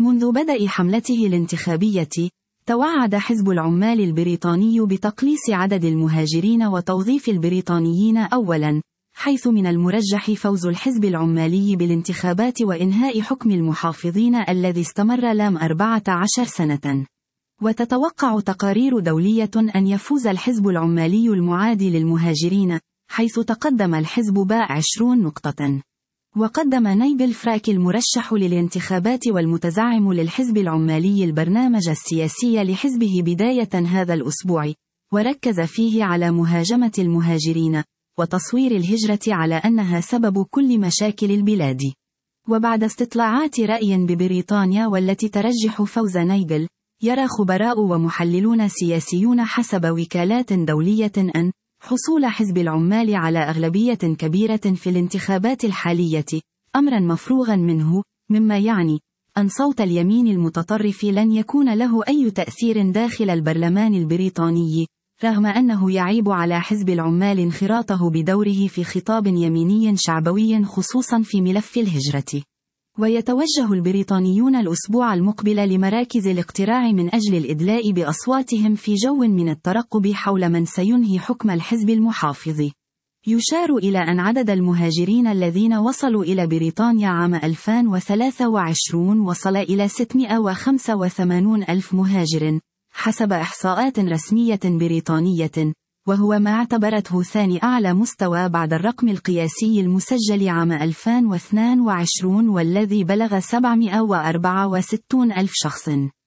منذ بدء حملته الانتخابية، توعد حزب العمال البريطاني بتقليص عدد المهاجرين وتوظيف البريطانيين أولاً، حيث من المرجح فوز الحزب العمالي بالانتخابات وإنهاء حكم المحافظين الذي استمر لام 14 سنة. وتتوقع تقارير دولية أن يفوز الحزب العمالي المعادي للمهاجرين، حيث تقدم الحزب ب20 نقطة. وقدم نيجل فراك المرشح للانتخابات والمتزعم للحزب العمالي البرنامج السياسي لحزبه بداية هذا الأسبوع، وركز فيه على مهاجمة المهاجرين، وتصوير الهجرة على أنها سبب كل مشاكل البلاد. وبعد استطلاعات رأي ببريطانيا والتي ترجح فوز نيجل، يرى خبراء ومحللون سياسيون حسب وكالات دولية أن حصول حزب العمال على أغلبية كبيرة في الانتخابات الحالية أمرا مفروغا منه، مما يعني أن صوت اليمين المتطرف لن يكون له أي تأثير داخل البرلمان البريطاني، رغم أنه يعيب على حزب العمال انخراطه بدوره في خطاب يميني شعبوي خصوصا في ملف الهجرة. ويتوجه البريطانيون الأسبوع المقبل لمراكز الاقتراع من أجل الإدلاء بأصواتهم في جو من الترقب حول من سينهي حكم الحزب المحافظ. يشار إلى أن عدد المهاجرين الذين وصلوا إلى بريطانيا عام 2023 وصل إلى 685 ألف مهاجر، حسب إحصاءات رسمية بريطانية، وهو ما اعتبرته ثاني أعلى مستوى بعد الرقم القياسي المسجل عام 2022 والذي بلغ 764 ألف شخص.